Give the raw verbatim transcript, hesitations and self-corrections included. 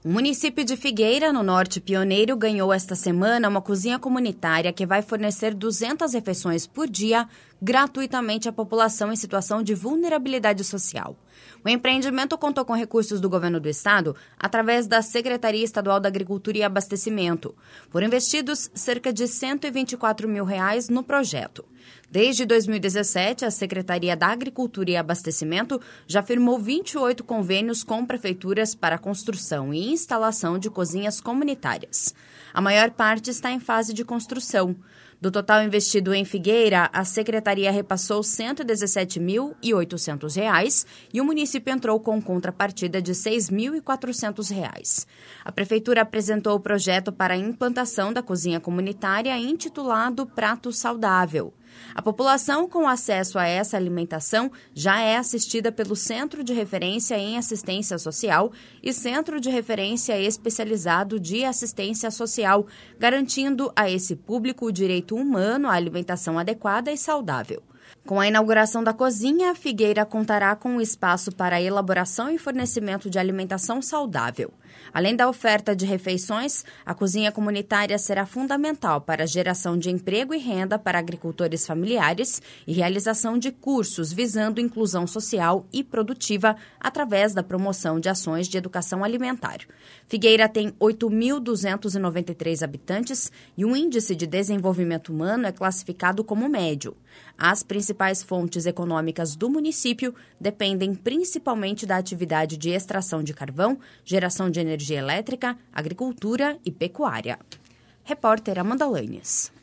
O município de Figueira, no Norte Pioneiro, ganhou esta semana uma cozinha comunitária que vai fornecer duzentas refeições por dia gratuitamente à população em situação de vulnerabilidade social. O empreendimento contou com recursos do governo do estado através da Secretaria Estadual da Agricultura e Abastecimento. Foram investidos cerca de cento e vinte e quatro mil reais no projeto. Desde dois mil e dezessete, a Secretaria da Agricultura e Abastecimento já firmou vinte e oito convênios com prefeituras para a construção e instalação de cozinhas comunitárias. A maior parte está em fase de construção. Do total investido em Figueira, a Secretaria repassou cento e dezessete mil e oitocentos reais e o município entrou com contrapartida de seis mil e quatrocentos reais. A Prefeitura apresentou o projeto para a implantação da cozinha comunitária intitulado Prato Saudável. A população com acesso a essa alimentação já é assistida pelo Centro de Referência em Assistência Social e Centro de Referência Especializado de Assistência Social, garantindo a esse público o direito humano à alimentação adequada e saudável. Com a inauguração da cozinha, a Figueira contará com um espaço para a elaboração e fornecimento de alimentação saudável. Além da oferta de refeições, a cozinha comunitária será fundamental para a geração de emprego e renda para agricultores familiares e realização de cursos visando inclusão social e produtiva através da promoção de ações de educação alimentar. Figueira tem oito mil duzentos e noventa e três habitantes e o índice de desenvolvimento humano é classificado como médio. As principais fontes econômicas do município dependem principalmente da atividade de extração de carvão, geração de energia elétrica, agricultura e pecuária. Repórter Amanda Lanes.